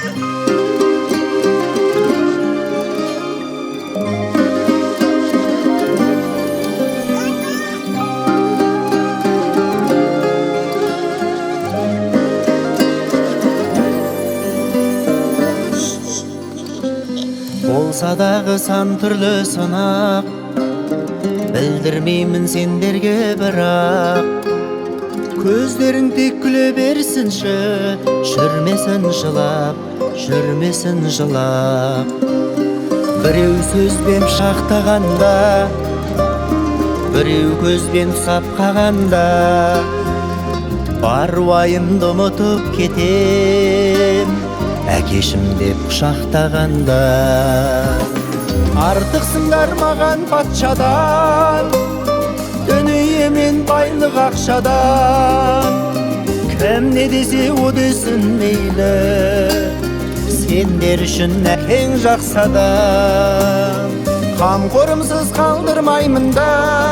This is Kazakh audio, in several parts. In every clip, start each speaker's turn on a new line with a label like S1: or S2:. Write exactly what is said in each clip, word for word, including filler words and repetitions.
S1: Болса дағы сан түрлі сынақ, білдірмеймін сендерге бірақ. Көздерің тек күле берсінші, жүрмесін жылап, жүрмесін жылап. Біреу сөзбен шақтағанда, біреу көзбен сап қағанда, бар уайымды ұмытып кетем, әкешім деп құшақтағанда. Артықсыңдар маған патшадан, дүние мен байлық ақшадан. Кім не десе о десін мейлі, сендер үшін әкең жақсы адам. Қамқорымсыз қалдырмаймын да,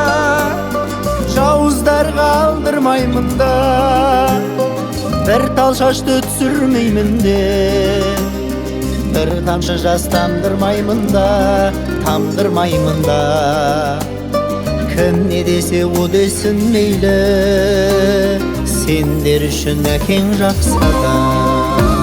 S1: жауыздарға алдырмаймын да. Бір тал шашты түсірмеймін де, бір тамшы жас тамдырмаймын да, тамдырмаймын да. Кім не десе о десін мейлі, сендер үшін әкең жақсы адам.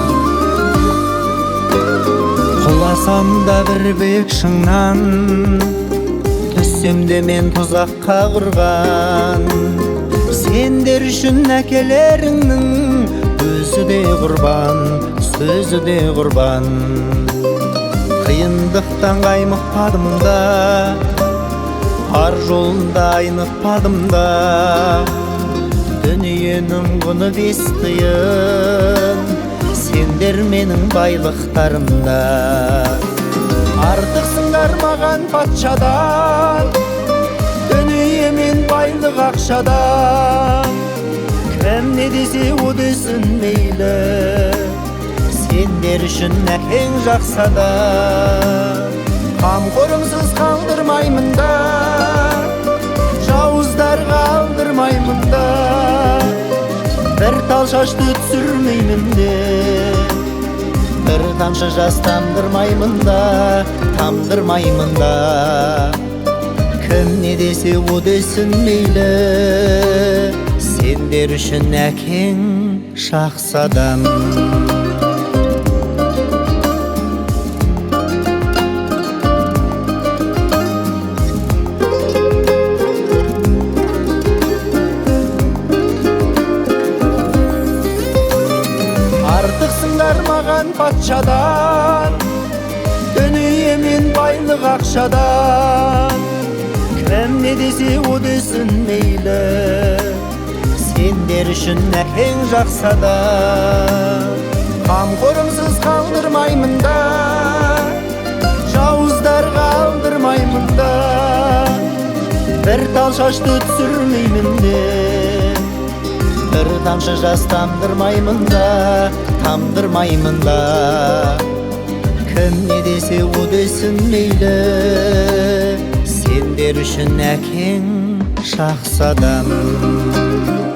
S1: Құласам да бір биік шыңнан, түссем де мен тұзаққа құрған. Сендер үшін әкелеріңнің өзі де құрбан, сөзі де құрбан. Қиындықтан қаймықпадым да, ар жолында айнықпадым да. Дүниенің құны бес тиын, сендер менің байлықтарымда. Артықсыңдар маған патшадан, дүние мен байлық ақшадан. Кім не десе о десін мейлі, сендер үшін әкең жақсы адам. Қамқорымсыз қалдырмаймын да, жауыздарға алдырмаймын да. Бір тал шашты түсірмеймін де, бір тамшы жас тамдырмаймын да, тамдырмаймын да. Кім не десе о десін мейлі, сендер үшін әкең жақсы адам. Артықсыңдар маған патшадан, дүние мен байлық ақшадан. Кім не десе о десін мейлі, сендер үшін әкең жақсы адам. Қамқорымсыз қалдырмаймын да, жауыздарға алдырмаймын да. Бір тал шашты түсірмеймін де, бір тамшы жас тамдырмаймын да, тамдырмаймын да. Кім не десе о десін мейлі, сендер үшін әкең жақсы адам.